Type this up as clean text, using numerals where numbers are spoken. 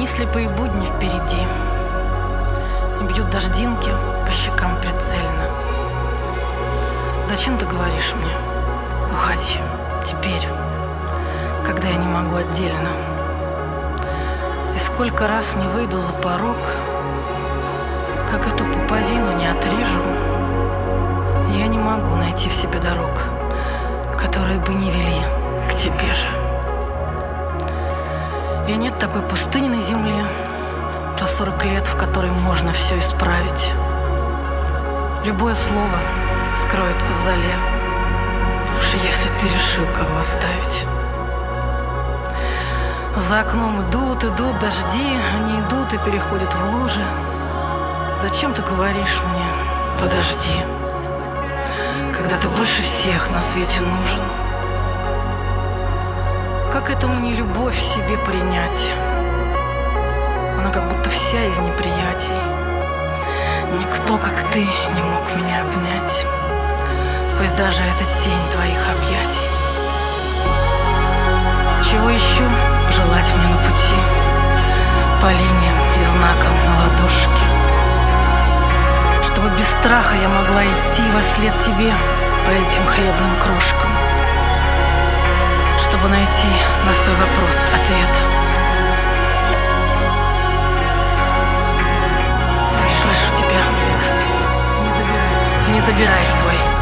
слепые будни впереди, и бьют дождинки по щекам прицельно. Зачем ты говоришь мне: уходи теперь, когда я не могу отдельно? И сколько раз не выйду за порог, как эту пуповину не отрежу, я не могу найти в себе дорог, которые бы не вели к тебе же. И нет такой пустыни на земле за 40 лет, в которой можно все исправить. Любое слово скроется в зале, уж если ты решил кого оставить. За окном идут дожди, они идут и переходят в лужи. Зачем ты говоришь мне: подожди, когда ты больше всех на свете нужен? Как это мне любовь в себе принять? Она как будто вся из неприятий. Никто, как ты, не мог меня обнять, пусть даже это тень твоих объятий. Чего еще желать мне на пути, по линиям и знакам на ладошке, чтобы без страха я могла идти во след тебе по этим хлебным крошкам, чтобы найти на свой вопрос ответ. Прошу тебя, не забирай свой